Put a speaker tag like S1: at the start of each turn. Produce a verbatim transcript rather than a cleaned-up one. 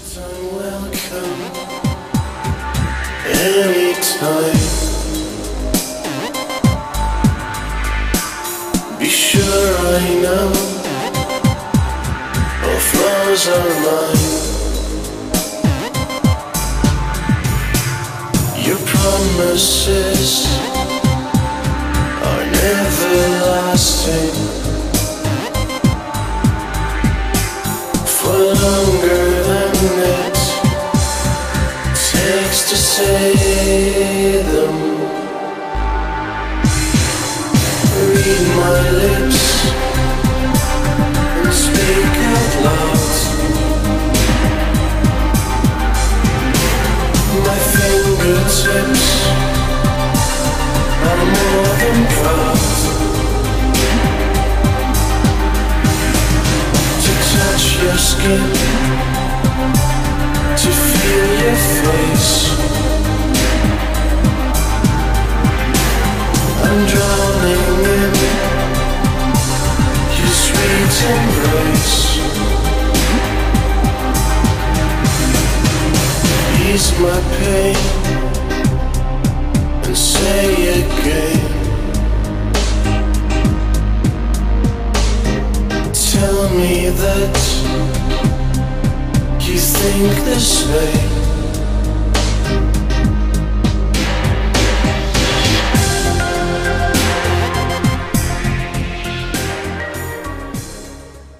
S1: Welcome anytime. Be sure I know all flaws are mine. Your promises are never lasting for longer than it takes to say them. Read my lips and speak out loud. My fingertips are more than proud to touch your skin, to feel your face. I'm drowning in your sweet embrace. Ease my pain and say again. Tell me that you think this way.